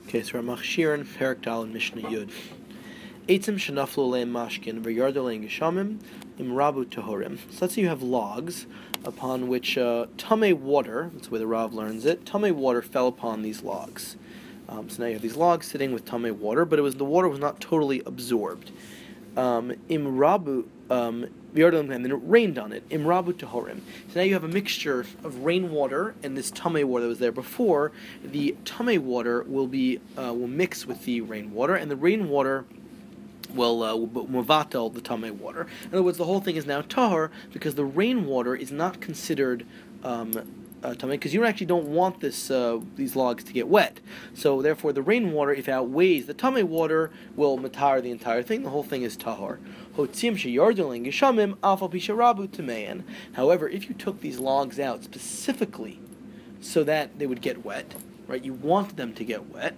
Okay, so Ramach Shirin, Perak Dal, and Mishnah Yud. Eitzim shenaflu leim mashkin v'yardu leim geshamim imrabu tahorim. So let's say you have logs upon which tamei water, that's where the Rav learns it, tamei water fell upon these logs. So now you have these logs sitting with tamei water, but the water was not totally absorbed. Imrabu and then it rained on it. Imrabu tahorim. So now you have a mixture of rainwater and this tamei water that was there before. The tamei water will mix with the rainwater, and the rainwater will muvatel the tamei water. In other words, the whole thing is now tahor because the rainwater is not considered tamei, because you actually don't want these logs to get wet. So therefore, the rainwater, if it outweighs the tamei water, will matar the entire thing. The whole thing is tahor. However, if you took these logs out specifically so that they would get wet, right? You want them to get wet.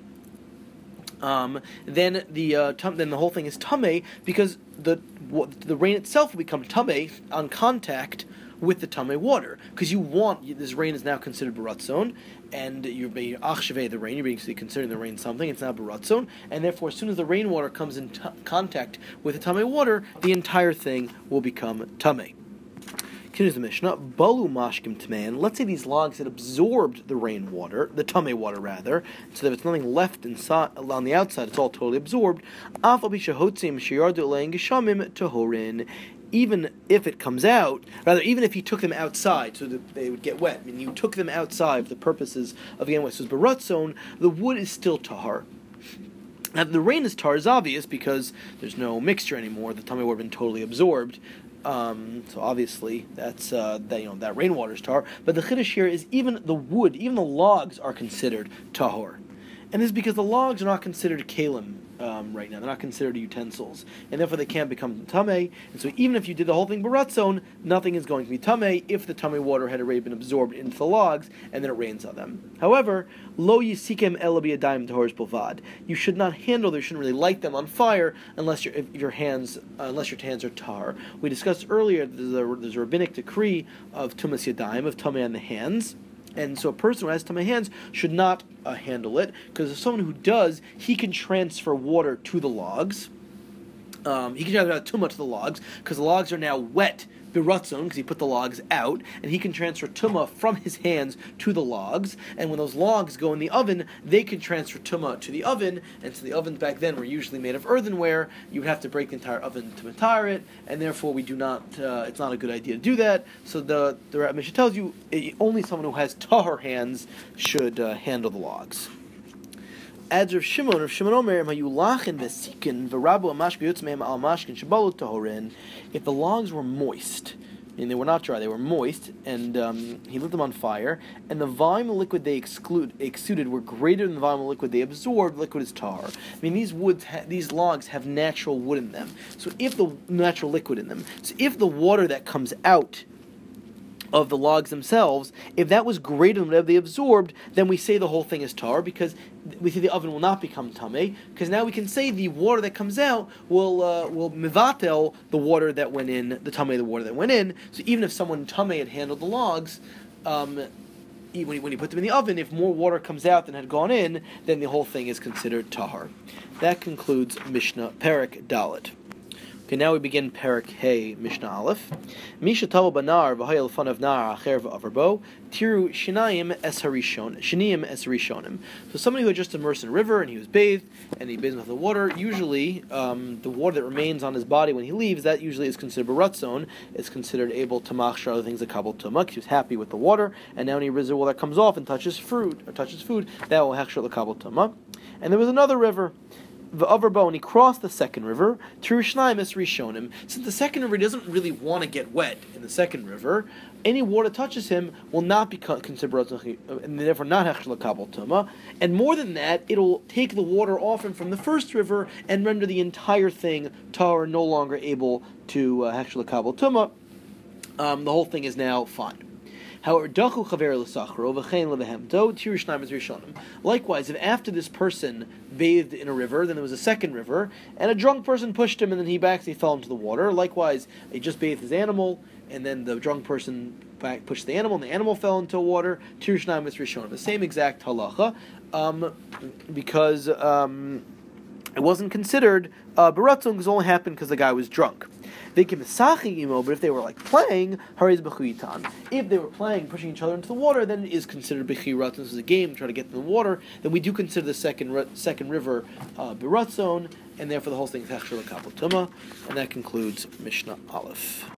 Then the whole thing is tamei because the rain itself will become tamei on contact with the tamei water, because this rain is now considered baratzon, and you're being achshevei the rain. You're basically considering the rain something. It's now baratzon, and therefore, as soon as the rainwater comes in contact with the tamei water, the entire thing will become tamei. Continues the Mishnah. Balu mashkim tmein. Let's say these logs had absorbed the rainwater, the tamei water rather, so that there's nothing left inside on the outside. It's all totally absorbed. Af al bishahotzim sheyardu lein geshamim tahorin. Even if it comes out, even if you took them outside so that they would get wet, I mean, you took them outside for the purposes of getting wet, so it's baratzon, the wood is still tahar. Now, the rain is tar is obvious because there's no mixture anymore. The tamei water has been totally absorbed. So obviously that rainwater is tar. But the chiddush here is even the wood, even the logs are considered tahor. And this is because the logs are not considered kalim right now. They're not considered utensils. And therefore they can't become tamei. And so even if you did the whole thing baratzon, nothing is going to be tamei if the tamei water had already been absorbed into the logs and then it rains on them. However, lo yisikem ela biyadayim tahors bilvad. You should not handle them, you shouldn't really light them on fire unless your hands are tar. We discussed earlier there's a rabbinic decree of tumas yadayim, of tamei on the hands. And so a person who has tamei hands should not handle it, because if someone who does, he can transfer water to the logs. He can transfer too much to the logs, because the logs are now wet, biratzon, because he put the logs out, and he can transfer tumah from his hands to the logs, and when those logs go in the oven, they can transfer tumah to the oven, and so the ovens back then were usually made of earthenware. You would have to break the entire oven to matar it, and therefore we do not, it's not a good idea to do that. So the Mishnah tells you only someone who has tahor hands should handle the logs. Adds Rav Shimon Omer, Mayulachin v'sikin v'rabu amashkin yotzmeim al mashkin shabalu tahorin. If the logs were moist, and they were not dry, they were moist, and he lit them on fire, and the volume of liquid they exuded were greater than the volume of liquid they absorbed, liquid is tar. I mean, these logs have natural wood in them, so if the water that comes out of the logs themselves, if that was greater than whatever they absorbed, then we say the whole thing is tar, because we say the oven will not become tamei, because now we can say the water that comes out will mivatel the water that went in, the tamei, the water that went in. So even if someone tamei had handled the logs, when you put them in the oven, if more water comes out than had gone in, then the whole thing is considered tahar. That concludes Mishnah Perak Dalet. Okay, now we begin Perak Hey, Mishnah Aleph. Misha Tavo Banar v'hayel fun of Nar Acher v'Averbo Tiru Shinayim es Harishonim. So somebody who had just immersed in a river and he was bathed and he bathed with the water. Usually, the water that remains on his body when he leaves, that usually is considered baratzon. It's considered able to machshar other things like kabel tumah. He was happy with the water, and now any residual that comes off and touches food, that will hechshar the kabel tumah. And there was another river. V'Averbo, and he crossed the second river, Tirushnayim es Rishonim. Since the second river doesn't really want to get wet in the second river, any water touches him will not be considered and therefore not hechshel kabel tumah. And more than that, it'll take the water off him from the first river and render the entire thing tar, no longer able to hechshel kabel tumah. The whole thing is now fine. However, likewise, if after this person bathed in a river, then there was a second river, and a drunk person pushed him, and then he fell into the water. Likewise, he just bathed his animal, and then the drunk person pushed the animal, and the animal fell into water. Tirushnayim is Rishon. The same exact halacha, because it wasn't considered beratzon because it only happened because the guy was drunk. They can misaching imo, but if they were like playing, hariz b'chuyitan. If they were playing, pushing each other into the water, then it is considered b'chiratzon. This is a game, try to get in the water. Then we do consider the second river beratzon, and therefore the whole thing is hechsher l'kapel tuma. And that concludes Mishnah Aleph.